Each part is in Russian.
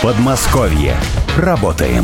Подмосковье. Работаем.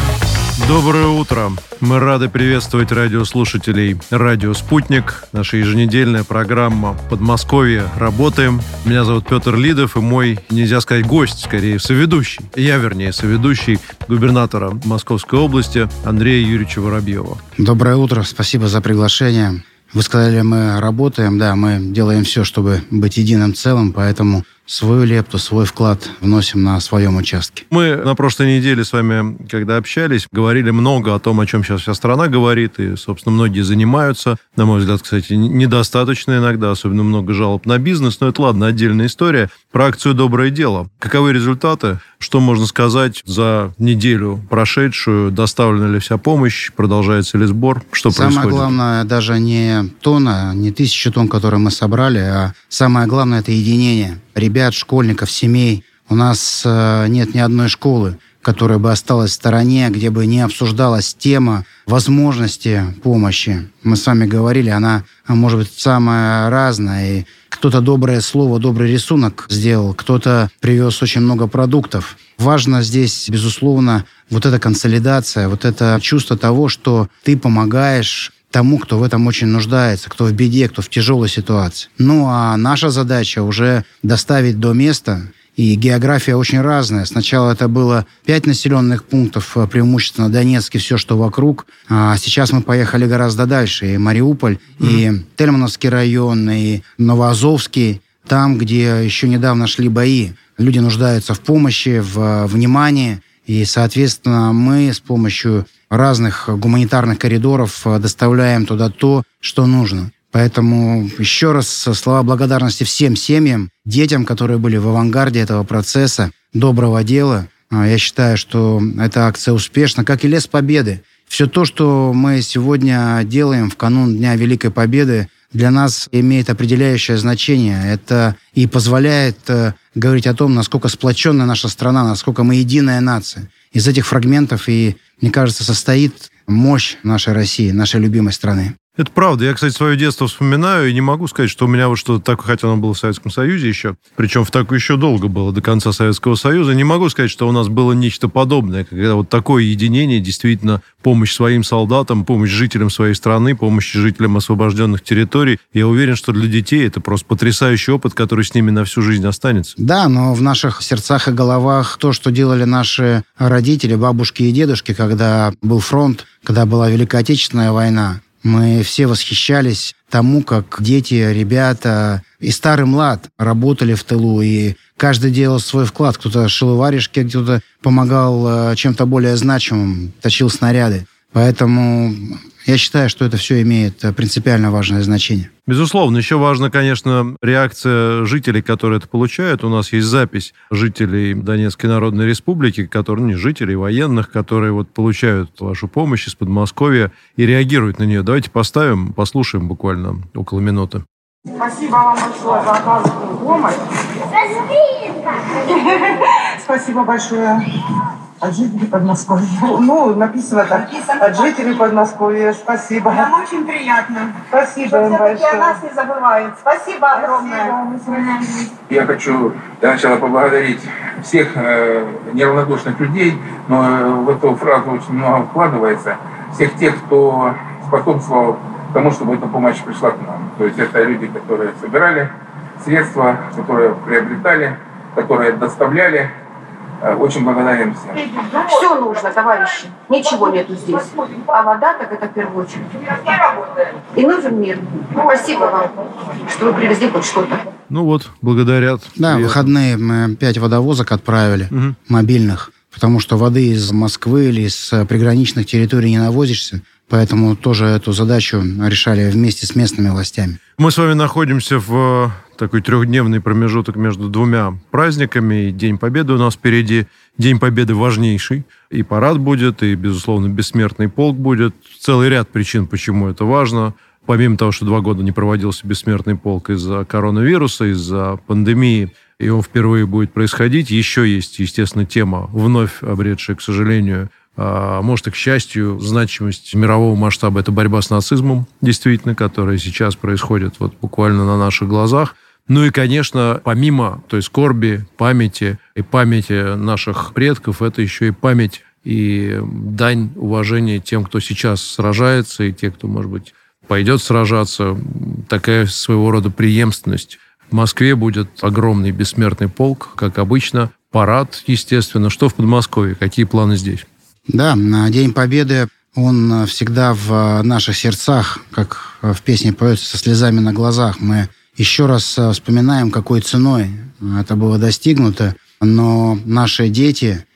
Доброе утро. Мы рады приветствовать радиослушателей «Радио Спутник». Наша еженедельная программа «Подмосковье. Работаем». Меня зовут Петр Лидов, и мой, нельзя сказать гость, скорее соведущий. Соведущий губернатора Московской области Андрея Юрьевича Воробьева. Доброе утро. Спасибо за приглашение. Вы сказали, мы работаем. Да, мы делаем все, чтобы быть единым целым, поэтому свою лепту, свой вклад вносим на своем участке. Мы на прошлой неделе с вами, когда общались, говорили много о том, о чем сейчас вся страна говорит, и, собственно, многие занимаются. На мой взгляд, кстати, недостаточно иногда, особенно много жалоб на бизнес, но это, ладно, отдельная история. Про акцию «Доброе дело». Каковы результаты? Что можно сказать за неделю прошедшую? Доставлена ли вся помощь? Продолжается ли сбор? Что происходит? Самое главное, даже не тонна, не 1000 тонн, которые мы собрали, а самое главное – это единение ребят, школьников, семей. У нас нет ни одной школы, которая бы осталась в стороне, где бы не обсуждалась тема возможности помощи. Мы с вами говорили, она может быть самая разная. И кто-то доброе слово, добрый рисунок сделал, кто-то привез очень много продуктов. Важно здесь, безусловно, вот эта консолидация, вот это чувство того, что ты помогаешь тому, кто в этом очень нуждается, кто в беде, кто в тяжелой ситуации. Ну, а наша задача уже доставить до места. И география очень разная. Сначала это было 5 населенных пунктов, преимущественно Донецк и все, что вокруг. А сейчас мы поехали гораздо дальше. И Мариуполь, и Тельмановский район, и Новоазовский. Там, где еще недавно шли бои. Люди нуждаются в помощи, в внимании. И, соответственно, мы с помощью разных гуманитарных коридоров доставляем туда то, что нужно. Поэтому еще раз слова благодарности всем семьям, детям, которые были в авангарде этого процесса, доброго дела. Я считаю, что эта акция успешна, как и Лес Победы. Все то, что мы сегодня делаем в канун Дня Великой Победы, для нас имеет определяющее значение. Это и позволяет говорить о том, насколько сплоченная наша страна, насколько мы единая нация. Из этих фрагментов, и, мне кажется, состоит мощь нашей России, нашей любимой страны. Это правда. Я, кстати, свое детство вспоминаю, и не могу сказать, что у меня вот что-то такое, хотя оно было в Советском Союзе еще, причем в такое еще долго было, до конца Советского Союза. Не могу сказать, что у нас было нечто подобное, когда вот такое единение, действительно, помощь своим солдатам, помощь жителям своей страны, помощь жителям освобожденных территорий. Я уверен, что для детей это просто потрясающий опыт, который с ними на всю жизнь останется. Да, но в наших сердцах и головах то, что делали наши родители, бабушки и дедушки, когда был фронт, когда была Великая Отечественная война, мы все восхищались тому, как дети, ребята и старый млад работали в тылу, и каждый делал свой вклад. Кто-то шил варежки, кто-то помогал чем-то более значимым, точил снаряды. Поэтому я считаю, что это все имеет принципиально важное значение. Безусловно. Еще важна, конечно, реакция жителей, которые это получают. У нас есть запись жителей Донецкой Народной Республики, которые, не жителей, военных, которые вот получают вашу помощь из Подмосковья и реагируют на нее. Давайте поставим, послушаем буквально около минуты. Спасибо вам большое за оказанную помощь. Спасибо большое. От жителей Подмосковья. Написано так. От жителей Подмосковья. Спасибо. Нам очень приятно. Спасибо им большое. Все-таки о нас не забывают. Спасибо огромное. Я хочу для начала поблагодарить всех неравнодушных людей, но в эту фразу очень много вкладывается. Всех тех, кто способствовал тому, чтобы эта помощь пришла к нам. То есть это люди, которые собирали средства, которые приобретали, которые доставляли. Очень благодарен всем. Все нужно, товарищи. Ничего нету здесь. А вода, так это в первую очередь. И нужен мир. Спасибо вам, что вы привезли хоть что-то. Благодарят. Да, в выходные мы 5 водовозок отправили, мобильных, потому что воды из Москвы или из приграничных территорий не навозишься. Поэтому тоже эту задачу решали вместе с местными властями. Мы с вами находимся в такой 3-дневный промежуток между двумя праздниками. И День Победы у нас впереди. День Победы важнейший. И парад будет, и, безусловно, бессмертный полк будет. Целый ряд причин, почему это важно. Помимо того, что 2 года не проводился бессмертный полк из-за коронавируса, из-за пандемии, и он впервые будет происходить, еще есть, естественно, тема, вновь обретшая, к сожалению, может, и к счастью, значимость мирового масштаба – это борьба с нацизмом, действительно, которая сейчас происходит вот буквально на наших глазах. Ну и, конечно, помимо той скорби, памяти и памяти наших предков, это еще и память и дань уважения тем, кто сейчас сражается, и те, кто, может быть, пойдет сражаться. Такая своего рода преемственность. В Москве будет огромный бессмертный полк, как обычно. Парад, естественно. Что в Подмосковье? Какие планы здесь? Да, День Победы, он всегда в наших сердцах, как в песне поется, со слезами на глазах. Мы еще раз вспоминаем, какой ценой это было достигнуто. Но наши дети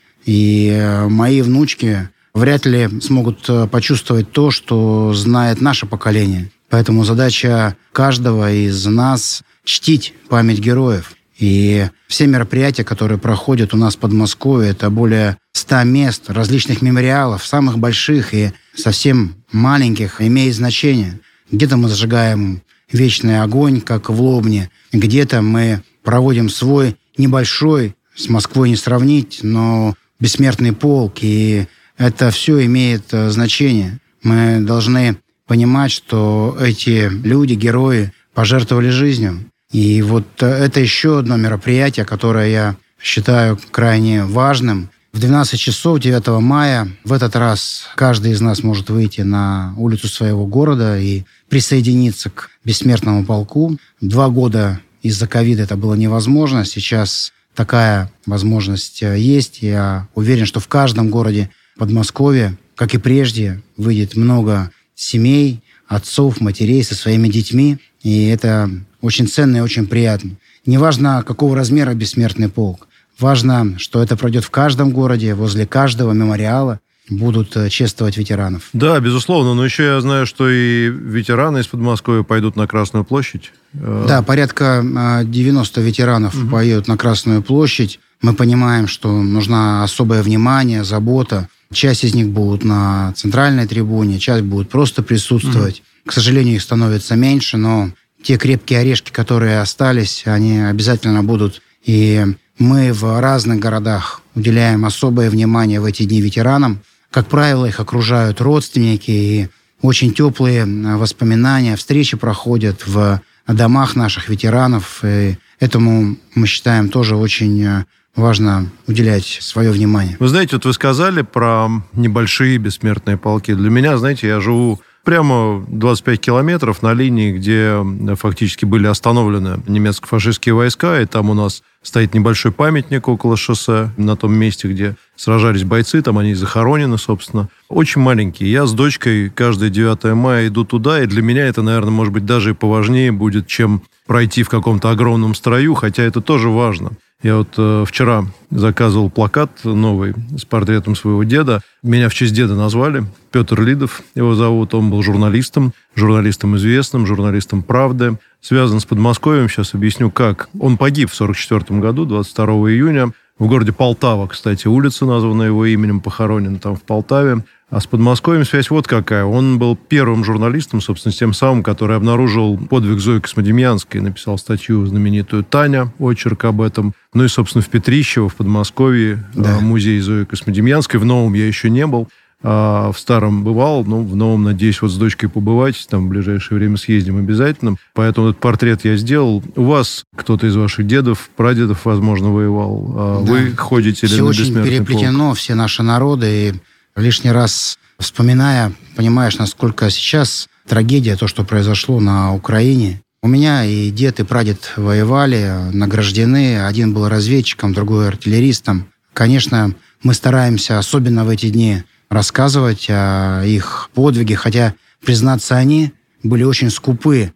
и мои внучки вряд ли смогут почувствовать то, что знает наше поколение. Поэтому задача каждого из нас – чтить память героев. И все мероприятия, которые проходят у нас в Подмосковье, это более 100 мест, различных мемориалов, самых больших и совсем маленьких, имеет значение. Где-то мы зажигаем вечный огонь, как в Лобне, где-то мы проводим свой небольшой, с Москвой не сравнить, но бессмертный полк, и это все имеет значение. Мы должны понимать, что эти люди, герои, пожертвовали жизнью. И вот это еще одно мероприятие, которое я считаю крайне важным. В 12 часов 9 мая в этот раз каждый из нас может выйти на улицу своего города и присоединиться к бессмертному полку. 2 года из-за ковида это было невозможно. Сейчас такая возможность есть. Я уверен, что в каждом городе Подмосковья, как и прежде, выйдет много семей, отцов, матерей со своими детьми. И это очень ценно и очень приятно. Неважно, какого размера бессмертный полк. Важно, что это пройдет в каждом городе, возле каждого мемориала будут чествовать ветеранов. Да, безусловно. Но еще я знаю, что и ветераны из Подмосковья пойдут на Красную площадь. Да, порядка 90 ветеранов поедут на Красную площадь. Мы понимаем, что нужно особое внимание, забота. Часть из них будут на центральной трибуне, часть будут просто присутствовать. К сожалению, их становится меньше, но те крепкие орешки, которые остались, они обязательно будут. И мы в разных городах уделяем особое внимание в эти дни ветеранам. Как правило, их окружают родственники, и очень теплые воспоминания, встречи проходят в домах наших ветеранов. И этому, мы считаем, тоже очень важно уделять свое внимание. Вы знаете, вот вы сказали про небольшие бессмертные полки. Для меня, знаете, я живу прямо 25 километров на линии, где фактически были остановлены немецко-фашистские войска, и там у нас стоит небольшой памятник около шоссе, на том месте, где сражались бойцы, там они захоронены, собственно. Очень маленькие. Я с дочкой каждое 9 мая иду туда, и для меня это, наверное, может быть, даже и поважнее будет, чем пройти в каком-то огромном строю, хотя это тоже важно. Я вот вчера заказывал плакат новый с портретом своего деда. Меня в честь деда назвали. Петр Лидов его зовут. Он был журналистом известным, журналистом «Правды». Связан с Подмосковьем. Сейчас объясню, как. Он погиб в 1944 году, 22 июня. В городе Полтава, кстати, улица, названа его именем, похоронена там в Полтаве. А с Подмосковьем связь вот какая. Он был первым журналистом, собственно, тем самым, который обнаружил подвиг Зои Космодемьянской. Написал статью знаменитую «Таня», очерк об этом. Ну и, собственно, в Петрищево, в Подмосковье, музей Зои Космодемьянской. В Новом я еще не был. А в Старом бывал, но в Новом, надеюсь, вот с дочкой побывать. Там в ближайшее время съездим обязательно. Поэтому этот портрет я сделал. У вас кто-то из ваших дедов, прадедов, возможно, воевал. Да. Вы ходите ли на бессмертный полк? Все очень переплетено, все наши народы. И лишний раз вспоминая, понимаешь, насколько сейчас трагедия, то, что произошло на Украине. У меня и дед, и прадед воевали, награждены. Один был разведчиком, другой артиллеристом. Конечно, мы стараемся, особенно в эти дни, рассказывать о их подвиге, хотя, признаться, они были очень скупы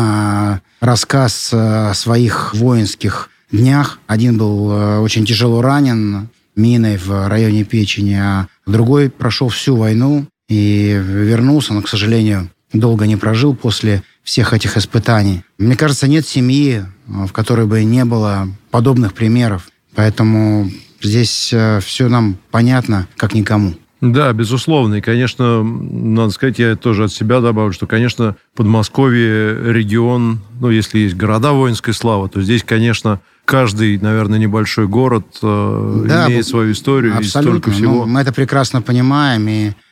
на рассказ о своих воинских днях. Один был очень тяжело ранен миной в районе печени, а другой прошел всю войну и вернулся, но, к сожалению, долго не прожил после всех этих испытаний. Мне кажется, нет семьи, в которой бы не было подобных примеров. Поэтому здесь все нам понятно, как никому. Да, безусловно. И, конечно, надо сказать, я тоже от себя добавлю, что, конечно, Подмосковье, регион, ну, если есть города воинской славы, то здесь, конечно, каждый, наверное, небольшой город имеет свою историю. Абсолютно. И столько всего. Мы это прекрасно понимаем. И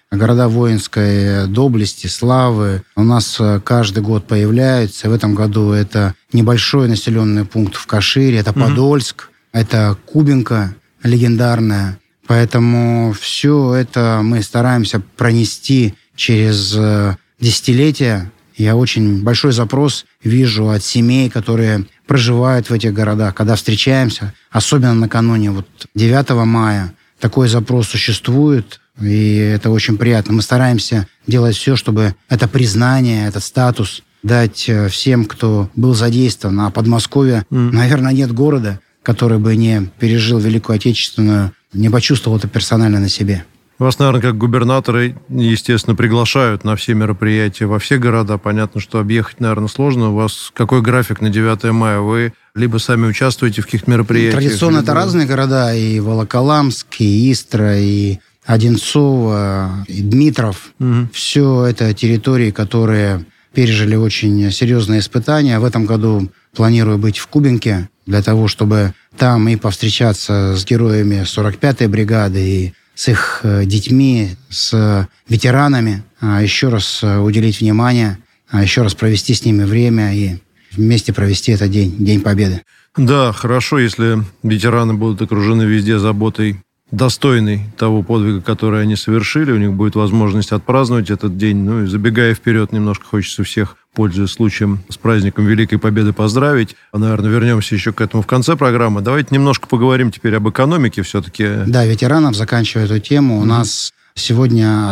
города воинской доблести, славы у нас каждый год появляются. В этом году это небольшой населенный пункт в Кашире, это Подольск, это Кубинка легендарная. Поэтому все это мы стараемся пронести через десятилетия. Я очень большой запрос вижу от семей, которые проживают в этих городах. Когда встречаемся, особенно накануне 9 мая, такой запрос существует, и это очень приятно. Мы стараемся делать все, чтобы это признание, этот статус дать всем, кто был задействован. А Подмосковье, наверное, нет города, который бы не пережил Великую Отечественную, не почувствовал это персонально на себе. Вас, наверное, как губернаторы, естественно, приглашают на все мероприятия во все города. Понятно, что объехать, наверное, сложно. У вас какой график на 9 мая? Вы либо сами участвуете в каких-то мероприятиях? Традиционно это разные города. И Волоколамск, и Истра, и Одинцово, и Дмитров. Все это территории, которые пережили очень серьезные испытания. В этом году планирую быть в Кубинке для того, чтобы там и повстречаться с героями 45-й бригады, и с их детьми, с ветеранами, еще раз уделить внимание, еще раз провести с ними время и вместе провести этот День Победы. Да, хорошо, если ветераны будут окружены везде заботой, достойной того подвига, который они совершили, у них будет возможность отпраздновать этот день. Ну и забегая вперед, немножко хочется всех, пользуясь случаем, с праздником Великой Победы поздравить. Наверное, вернемся еще к этому в конце программы. Давайте немножко поговорим теперь об экономике все-таки. Да, ветеранов, заканчивая эту тему, у нас сегодня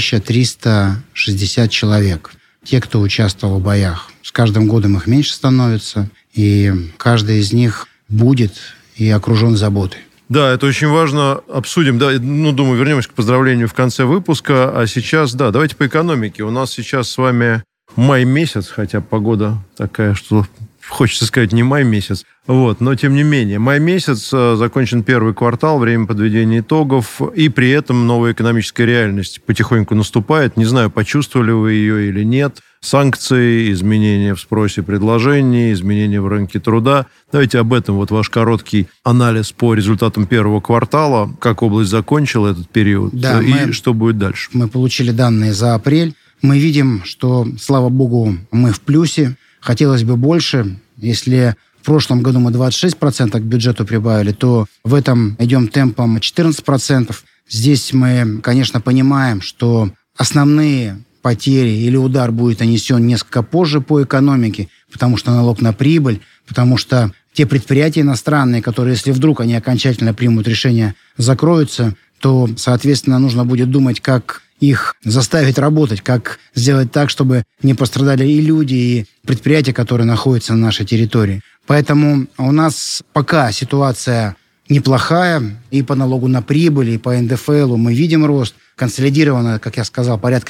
1360 человек. Те, кто участвовал в боях. С каждым годом их меньше становится, и каждый из них будет и окружен заботой. Да, это очень важно. Обсудим. Да, думаю, вернемся к поздравлению в конце выпуска. А сейчас, да, давайте по экономике. У нас сейчас с вами май месяц, хотя погода такая, что хочется сказать не май месяц. Но тем не менее. Май месяц, закончен первый квартал, время подведения итогов, и при этом новая экономическая реальность потихоньку наступает. Не знаю, почувствовали вы ее или нет. Санкции, изменения в спросе и предложении, изменения в рынке труда. Давайте об этом. Ваш короткий анализ по результатам первого квартала. Как область закончила этот период, да, и что будет дальше? Мы получили данные за апрель. Мы видим, что, слава богу, мы в плюсе. Хотелось бы больше. Если в прошлом году мы 26% к бюджету прибавили, то в этом идем темпом 14%. Здесь мы, конечно, понимаем, что основные потери или удар будет нанесен несколько позже по экономике, потому что налог на прибыль, потому что те предприятия иностранные, которые, если вдруг они окончательно примут решение, закроются, то, соответственно, нужно будет думать, как их заставить работать, как сделать так, чтобы не пострадали и люди, и предприятия, которые находятся на нашей территории. Поэтому у нас пока ситуация неплохая, и по налогу на прибыль, и по НДФЛу мы видим рост. Консолидировано, как я сказал, порядка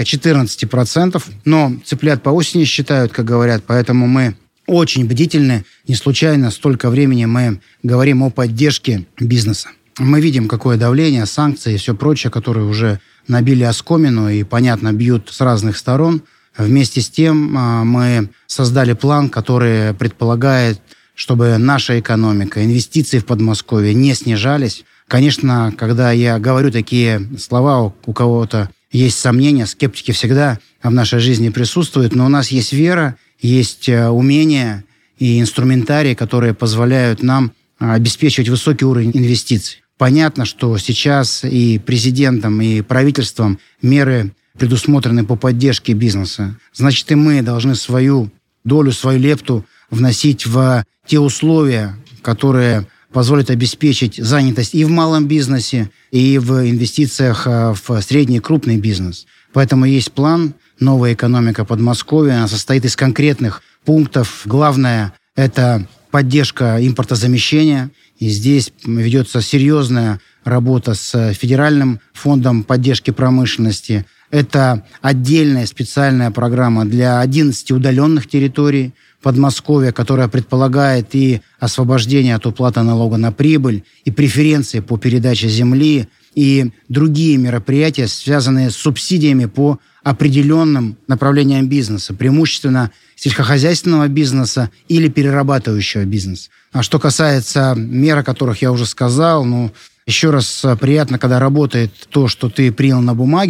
14%, но цыплят по осени считают, как говорят, поэтому мы очень бдительны. Не случайно столько времени мы говорим о поддержке бизнеса. Мы видим, какое давление, санкции и все прочее, которые уже набили оскомину и, понятно, бьют с разных сторон. Вместе с тем мы создали план, который предполагает, чтобы наша экономика, инвестиции в Подмосковье не снижались. Конечно, когда я говорю такие слова, у кого-то есть сомнения, скептики всегда в нашей жизни присутствуют, но у нас есть вера, есть умения и инструментарии, которые позволяют нам обеспечивать высокий уровень инвестиций. Понятно, что сейчас и президентом, и правительством меры предусмотрены по поддержке бизнеса. Значит, и мы должны свою долю, свою лепту вносить в те условия, которые позволят обеспечить занятость и в малом бизнесе, и в инвестициях в средний и крупный бизнес. Поэтому есть план «Новая экономика Подмосковья». Она состоит из конкретных пунктов. Главное – это поддержка импортозамещения. И здесь ведется серьезная работа с Федеральным фондом поддержки промышленности. Это отдельная специальная программа для 11 удаленных территорий Подмосковья, которая предполагает и освобождение от уплаты налога на прибыль, и преференции по передаче земли, и другие мероприятия, связанные с субсидиями по определенным направлениям бизнеса, преимущественно сельскохозяйственного бизнеса или перерабатывающего бизнеса. А что касается мер, о которых я уже сказал, еще раз приятно, когда работает то, что ты принял на бумаге.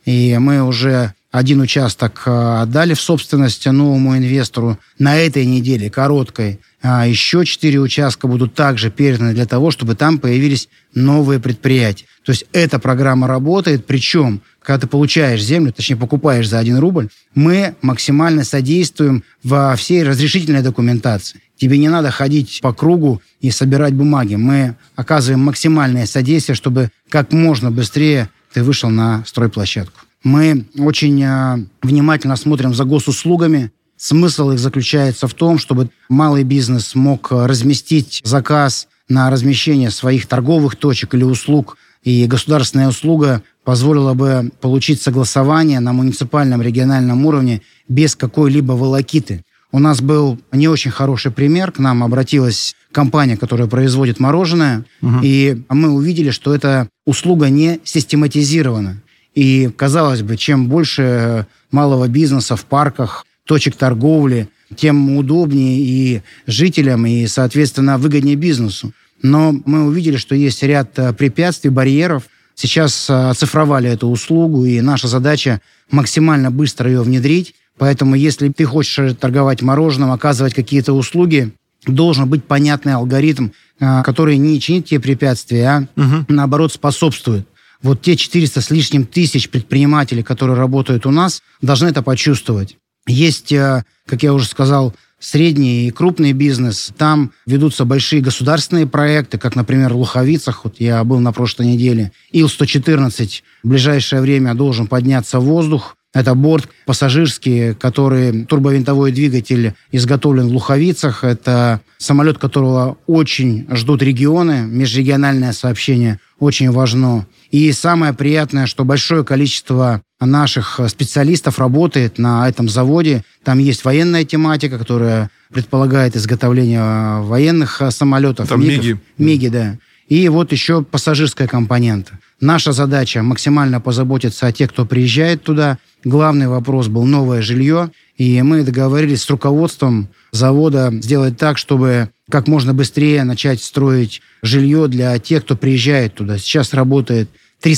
И мы уже один участок отдали в собственность новому инвестору на этой неделе, короткой. Еще 4 участка будут также переданы для того, чтобы там появились новые предприятия. То есть эта программа работает, причем, когда ты получаешь землю, точнее покупаешь за 1 рубль, мы максимально содействуем во всей разрешительной документации. Тебе не надо ходить по кругу и собирать бумаги. Мы оказываем максимальное содействие, чтобы как можно быстрее ты вышел на стройплощадку. Мы очень внимательно смотрим за госуслугами. Смысл их заключается в том, чтобы малый бизнес мог разместить заказ на размещение своих торговых точек или услуг, и государственная услуга позволила бы получить согласование на муниципальном региональном уровне без какой-либо волокиты. У нас был не очень хороший пример. К нам обратилась компания, которая производит мороженое, и мы увидели, что эта услуга не систематизирована. И, казалось бы, чем больше малого бизнеса в парках, точек торговли, тем удобнее и жителям, и, соответственно, выгоднее бизнесу. Но мы увидели, что есть ряд препятствий, барьеров. Сейчас оцифровали эту услугу, и наша задача максимально быстро ее внедрить. Поэтому, если ты хочешь торговать мороженым, оказывать какие-то услуги, должен быть понятный алгоритм, который не чинит те препятствия, а наоборот способствует. Вот те 400 с лишним тысяч предпринимателей, которые работают у нас, должны это почувствовать. Есть, как я уже сказал, средний и крупный бизнес. Там ведутся большие государственные проекты, как, например, в Луховицах. Вот я был на прошлой неделе. Ил-114 в ближайшее время должен подняться в воздух. Это борт пассажирский, который турбовинтовой двигатель изготовлен в Луховицах. Это самолет, которого очень ждут регионы. Межрегиональное сообщение очень важно. И самое приятное, что большое количество наших специалистов работает на этом заводе. Там есть военная тематика, которая предполагает изготовление военных самолетов. Там МиГи. МиГи, да. И вот еще пассажирская компонента. Наша задача максимально позаботиться о тех, кто приезжает туда. Главный вопрос был новое жилье. И мы договорились с руководством завода сделать так, чтобы как можно быстрее начать строить жилье для тех, кто приезжает туда. Сейчас работает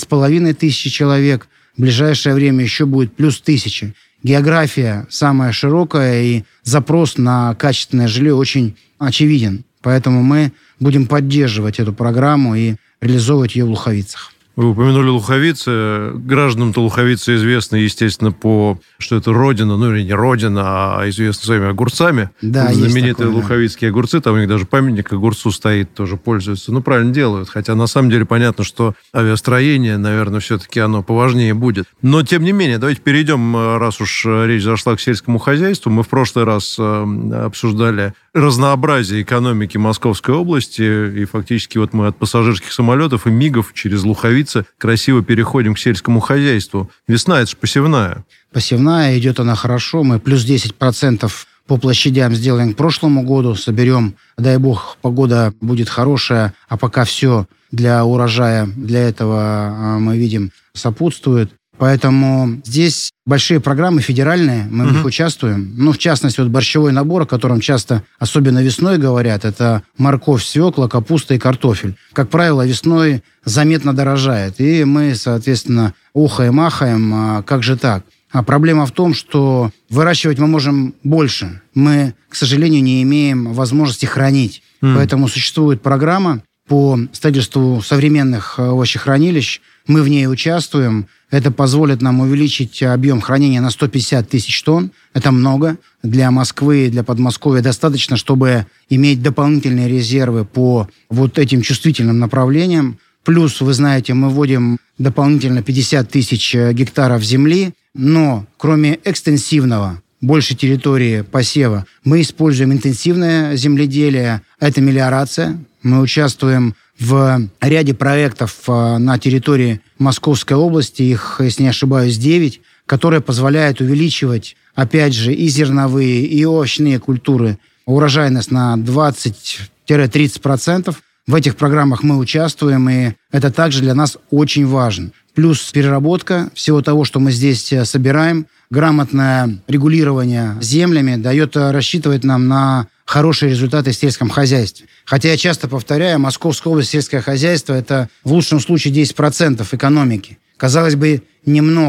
3500 человек. В ближайшее время еще будет плюс 1000. География самая широкая, и запрос на качественное жилье очень очевиден. Поэтому мы будем поддерживать эту программу и реализовывать ее в Луховицах. Вы упомянули Луховицы. Гражданам-то Луховицы известны, естественно, что это родина, ну или не родина, а известна своими огурцами. Да, знаменитые такое, луховицкие огурцы, там у них даже памятник огурцу стоит, тоже пользуются. Ну, правильно делают. Хотя, на самом деле, понятно, что авиастроение, наверное, все-таки оно поважнее будет. Но, тем не менее, давайте перейдем, раз уж речь зашла к сельскому хозяйству. Мы в прошлый раз обсуждали разнообразие экономики Московской области, и фактически вот мы от пассажирских самолетов и МиГов через Луховицы красиво переходим к сельскому хозяйству. Весна – это же посевная. Посевная, идет она хорошо. Мы плюс 10% по площадям сделаем к прошлому году. Соберем, дай бог, погода будет хорошая, а пока все для урожая, для этого мы видим, сопутствует. Поэтому здесь большие программы федеральные, мы в них участвуем. Ну, в частности, вот борщевой набор, о котором часто, особенно весной говорят, это морковь, свекла, капуста и картофель. Как правило, весной заметно дорожает. И мы, соответственно, охаем-ахаем, как же так? А проблема в том, что выращивать мы можем больше. Мы, к сожалению, не имеем возможности хранить. Поэтому существует программа по строительству современных овощехранилищ. Мы в ней участвуем. Это позволит нам увеличить объем хранения на 150 тысяч тонн. Это много. Для Москвы и для Подмосковья достаточно, чтобы иметь дополнительные резервы по вот этим чувствительным направлениям. Плюс, вы знаете, мы вводим дополнительно 50 тысяч гектаров земли. Но кроме экстенсивного, большей территории посева, мы используем интенсивное земледелие. Это мелиорация. Мы участвуем в ряде проектов на территории Московской области, их, если не ошибаюсь, 9, которые позволяют увеличивать, опять же, и зерновые, и овощные культуры, урожайность на 20-30%. В этих программах мы участвуем, и это также для нас очень важно. Плюс переработка всего того, что мы здесь собираем, грамотное регулирование землями дает рассчитывать нам на хорошие результаты в сельском хозяйстве. Хотя я часто повторяю, Московская область, сельское хозяйство – это в лучшем случае 10% экономики. Казалось бы, немного.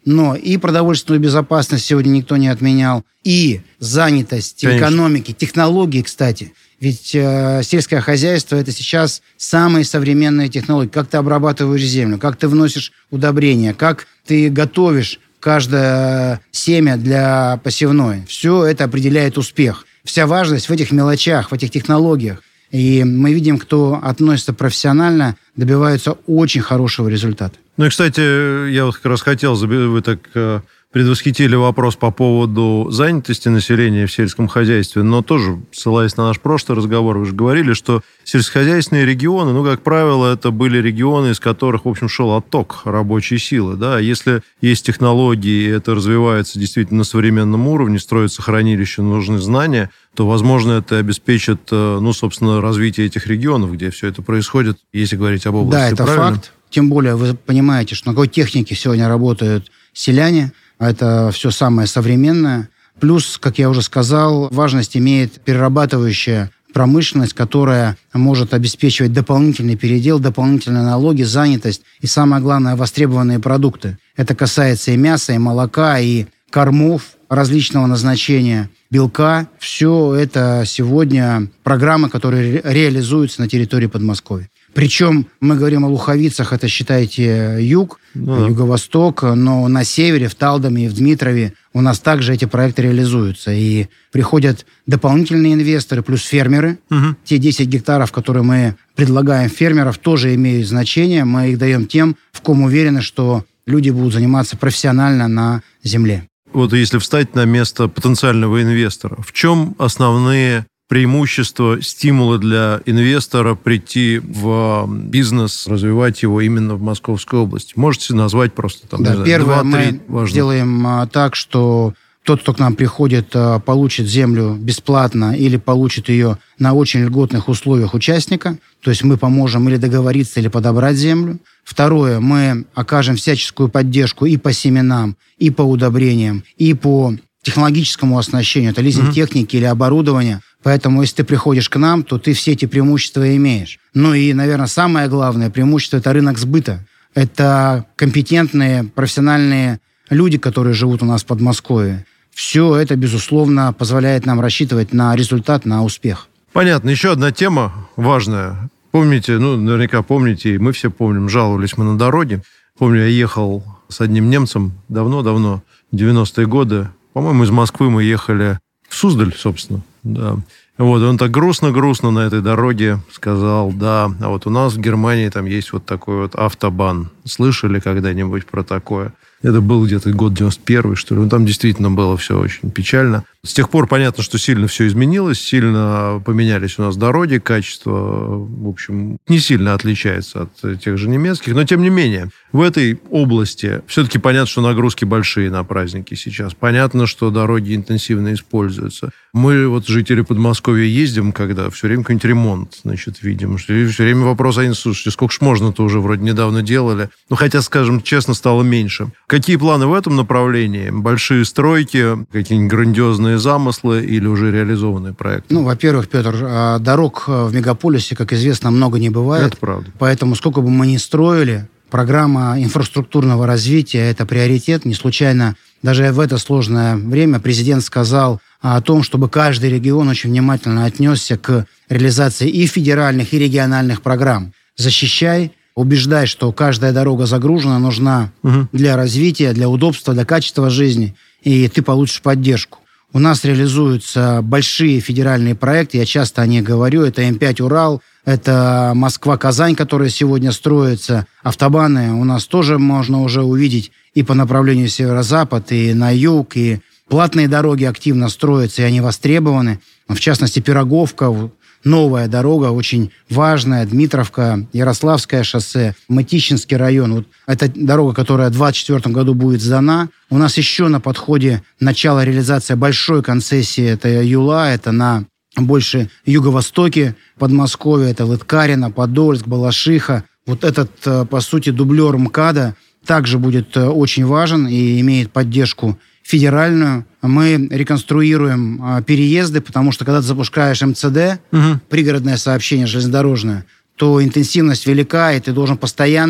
Но и продовольственную безопасность сегодня никто не отменял, и занятость в экономике, технологии, кстати. Ведь сельское хозяйство – это сейчас самые современные технологии. Как ты обрабатываешь землю, как ты вносишь удобрения, как ты готовишь каждое семя для посевной. Все это определяет успех. Вся важность в этих мелочах, в этих технологиях. И мы видим, кто относится профессионально, добиваются очень хорошего результата. Ну и, кстати, я вот как раз хотел, вы так предвосхитили вопрос по поводу занятости населения в сельском хозяйстве, но тоже, ссылаясь на наш прошлый разговор, вы же говорили, что сельскохозяйственные регионы, ну, как правило, это были регионы, из которых, в общем, шел отток рабочей силы, да, если есть технологии, это развивается действительно на современном уровне, строятся хранилища, нужны знания, то, возможно, это обеспечит, ну, собственно, развитие этих регионов, где все это происходит, если говорить об области. Да, это правильно? факт. Тем более вы понимаете, что на какой технике сегодня работают селяне. Это все самое современное. Плюс, как я уже сказал, важность имеет перерабатывающая промышленность, которая может обеспечивать дополнительный передел, дополнительные налоги, занятость и, самое главное, востребованные продукты. Это касается и мяса, и молока, и кормов различного назначения, белка. Все это сегодня программы, которые реализуются на территории Подмосковья. Причем мы говорим о Луховицах, это, считайте, юг, юго-восток, но на севере, в Талдоме и в Дмитрове у нас также эти проекты реализуются. И приходят дополнительные инвесторы, плюс фермеры. Те 10 гектаров, которые мы предлагаем фермеров, тоже имеют значение. Мы их даем тем, в ком уверены, что люди будут заниматься профессионально на земле. Вот если встать на место потенциального инвестора, в чем основные преимущества, стимулы для инвестора прийти в бизнес, развивать его именно в Московской области? Можете назвать просто там, да, не знаю, первое, 2-3 мы важных. делаем так, что тот, кто к нам приходит, получит землю бесплатно или получит ее на очень льготных условиях участника. То есть мы поможем или договориться, или подобрать землю. Второе, мы окажем всяческую поддержку и по семенам, и по удобрениям, и по технологическому оснащению. Это лизинг техники или оборудования. Поэтому, если ты приходишь к нам, то ты все эти преимущества имеешь. Ну и, наверное, самое главное преимущество – это рынок сбыта. Это компетентные, профессиональные люди, которые живут у нас в Подмосковье. Все это, безусловно, позволяет нам рассчитывать на результат, на успех. Понятно. Еще одна тема важная. Помните, ну, наверняка помните, и мы все помним, жаловались мы на дороге. Помню, я ехал с одним немцем давно-давно, в 90-е годы. По-моему, из Москвы мы ехали в Суздаль, собственно. Да. Вот, он так грустно на этой дороге сказал, да, а вот у нас в Германии там есть вот такой вот автобан. Слышали когда-нибудь про такое? Это был где-то год 91-й, что ли. Ну, там действительно было все очень печально. С тех пор понятно, что сильно все изменилось, сильно поменялись у нас дороги, качество, в общем, не сильно отличается от тех же немецких, но тем не менее, в этой области все-таки понятно, что нагрузки большие на праздники сейчас. Понятно, что дороги интенсивно используются. Мы, вот жители Подмосковья, ездим, когда все время какой-нибудь ремонт, значит, видим. Все время вопрос, слушайте, сколько ж можно-то уже вроде недавно делали. Ну, хотя, скажем честно, стало меньше. Какие планы в этом направлении? Большие стройки, какие-нибудь грандиозные замыслы или уже реализованные проекты? Ну, во-первых, Петр, дорог в мегаполисе, как известно, много не бывает. Это правда. Поэтому, сколько бы мы ни строили, программа инфраструктурного развития – это приоритет. Не случайно даже в это сложное время президент сказал о том, чтобы каждый регион очень внимательно отнесся к реализации и федеральных, и региональных программ. Защищай, убеждай, что каждая дорога загружена, нужна для развития, для удобства, для качества жизни, и ты получишь поддержку. У нас реализуются большие федеральные проекты, я часто о них говорю, это М5 Урал, это Москва-Казань, которая сегодня строится, автобаны у нас тоже можно уже увидеть и по направлению северо-запад, и на юг, и платные дороги активно строятся, и они востребованы. В частности, Пироговка, новая дорога, очень важная, Дмитровка, Ярославское шоссе, Мытищинский район. Вот это дорога, которая в 2024 году будет сдана. У нас еще на подходе начало реализации большой концессии. Это Юла, это на больше юго-востоке Подмосковья, это Лыткарино, Подольск, Балашиха. Вот этот, по сути, дублер МКАДа также будет очень важен и имеет поддержку федеральную. Мы реконструируем переезды, потому что когда ты запускаешь МЦД, пригородное сообщение железнодорожное, то интенсивность велика, и ты должен постоянно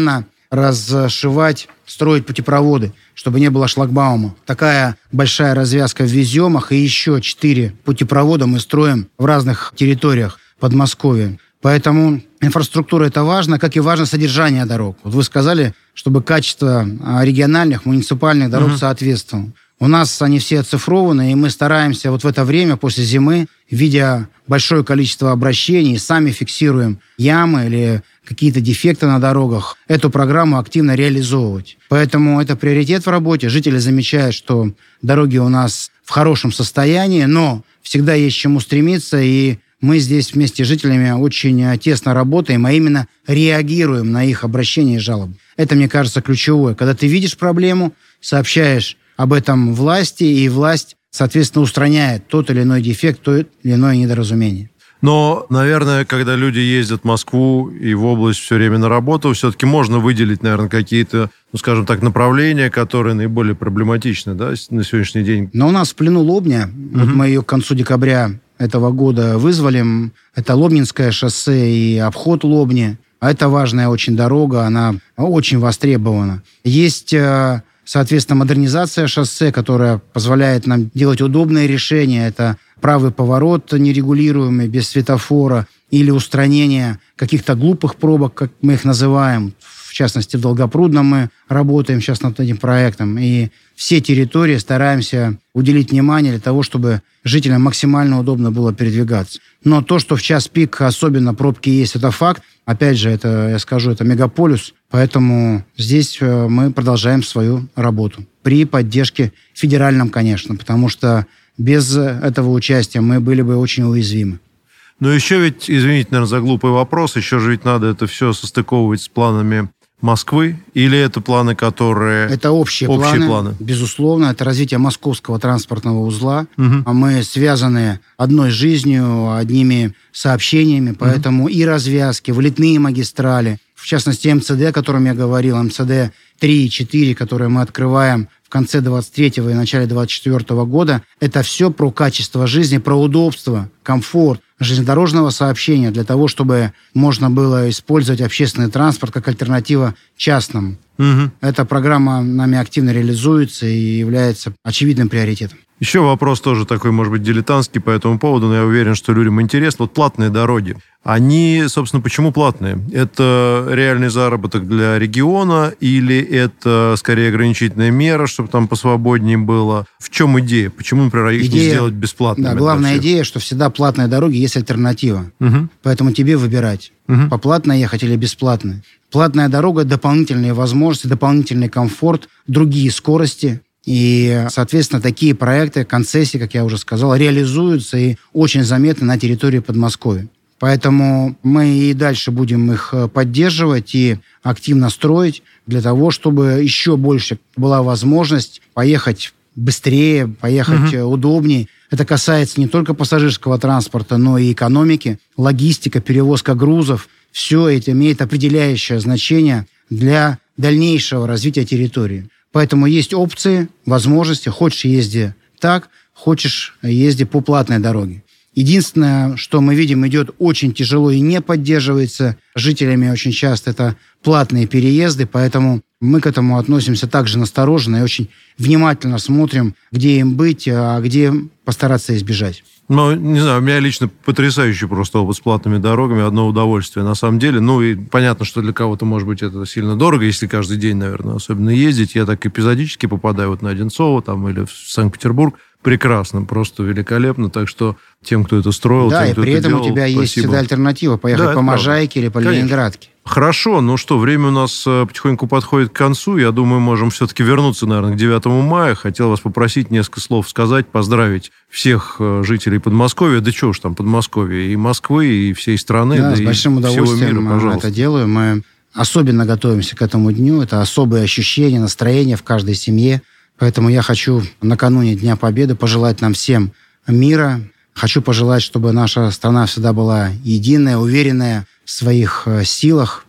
разшивать, строить путепроводы, чтобы не было шлагбаума. Такая большая развязка в Веземах, и еще 4 путепровода мы строим в разных территориях Подмосковья. Поэтому инфраструктура – это важно, как и важно содержание дорог. Вот вы сказали, чтобы качество региональных, муниципальных дорог соответствовало. У нас они все оцифрованы, и мы стараемся вот в это время, после зимы, видя большое количество обращений, сами фиксируем ямы или какие-то дефекты на дорогах, эту программу активно реализовывать. Поэтому это приоритет в работе. Жители замечают, что дороги у нас в хорошем состоянии, но всегда есть к чему стремиться, и мы здесь вместе с жителями очень тесно работаем, а именно реагируем на их обращения и жалобы. Это, мне кажется, ключевое. Когда ты видишь проблему, сообщаешь об этом власти, и власть, соответственно, устраняет тот или иной дефект, то или иное недоразумение. Но, наверное, когда люди ездят в Москву и в область все время на работу, все-таки можно выделить, наверное, какие-то, скажем так, направления, которые наиболее проблематичны, да, на сегодняшний день. Но у нас в плену Лобня, вот мы ее к концу декабря этого года вызволим, это Лобнинское шоссе и обход Лобни. А это важная очень дорога, она очень востребована. Есть, соответственно, модернизация шоссе, которая позволяет нам делать удобные решения. Это правый поворот нерегулируемый, без светофора, или устранение каких-то глупых пробок, как мы их называем. В частности, в Долгопрудном мы работаем сейчас над этим проектом. И все территории стараемся уделить внимание для того, чтобы жителям максимально удобно было передвигаться. Но то, что в час пик особенно пробки есть, это факт. Опять же, это, я скажу, это мегаполис. Поэтому здесь мы продолжаем свою работу. При поддержке федеральном, конечно, потому что без этого участия мы были бы очень уязвимы. Но еще ведь, извините, наверное, за глупый вопрос, еще же ведь надо это все состыковывать с планами Москвы, или это планы, которые... Это общие планы. Безусловно, это развитие московского транспортного узла. А мы связаны одной жизнью, одними сообщениями, поэтому и развязки, вылетные магистрали, в частности, МЦД, о котором я говорил, МЦД 3 и 4, которые мы открываем в конце 23-го и начале 24-го года, это все про качество жизни, про удобство, комфорт железнодорожного сообщения для того, чтобы можно было использовать общественный транспорт как альтернатива частному. Эта программа нами активно реализуется и является очевидным приоритетом. Еще вопрос тоже такой, может быть, дилетантский по этому поводу, но я уверен, что людям интересно. Вот платные дороги. Они, собственно, почему платные? Это реальный заработок для региона или это, скорее, ограничительная мера, чтобы там посвободнее было? В чем идея? Почему, например, их не сделать бесплатными? Да, главная идея, что всегда платные дороги есть альтернатива. Поэтому тебе выбирать, поплатно ехать или бесплатно. Платная дорога – дополнительные возможности, дополнительный комфорт, другие скорости. И, соответственно, такие проекты, концессии, как я уже сказал, реализуются и очень заметны на территории Подмосковья. Поэтому мы и дальше будем их поддерживать и активно строить для того, чтобы еще больше была возможность поехать быстрее, поехать удобнее. Это касается не только пассажирского транспорта, но и экономики, логистика, перевозка грузов. Все это имеет определяющее значение для дальнейшего развития территории. Поэтому есть опции, возможности. Хочешь, езди так, хочешь, езди по платной дороге. Единственное, что мы видим, идет очень тяжело и не поддерживается жителями очень часто, это платные переезды, поэтому мы к этому относимся также настороженно и очень внимательно смотрим, где им быть, а где постараться избежать. Ну, не знаю, у меня лично потрясающий просто опыт с платными дорогами, одно удовольствие на самом деле. Ну, и понятно, что для кого-то, может быть, это сильно дорого, если каждый день, наверное, особенно ездить. Я так эпизодически попадаю вот на Одинцово там, или в Санкт-Петербург. Прекрасно, просто великолепно. Так что тем, кто это строил, да, тем, кто это делал, да, и при этом у тебя есть всегда альтернатива поехать по Можайке или по Ленинградке. Хорошо, ну что, время у нас потихоньку подходит к концу. Я думаю, можем все-таки вернуться, наверное, к 9 мая. Хотел вас попросить несколько слов сказать, поздравить всех жителей Подмосковья. Да чего уж там Подмосковья, и Москвы, и всей страны, да, да с и большим удовольствием всего мира, пожалуйста. Это делаю. Мы особенно готовимся к этому дню. Это особые ощущения, настроение в каждой семье. Поэтому я хочу накануне Дня Победы пожелать нам всем мира. Хочу пожелать, чтобы наша страна всегда была единая, уверенная в своих силах.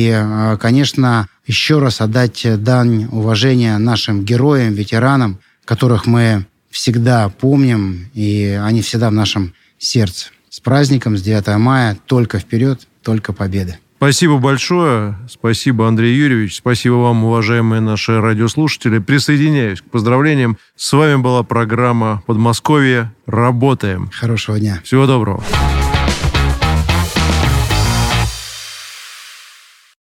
И, конечно, еще раз отдать дань уважения нашим героям, ветеранам, которых мы всегда помним, и они всегда в нашем сердце. С праздником, с 9 мая. Только вперед, только победа. Спасибо большое. Спасибо, Андрей Юрьевич. Спасибо вам, уважаемые наши радиослушатели. Присоединяюсь к поздравлениям. С вами была программа «Подмосковье. Работаем». Хорошего дня. Всего доброго.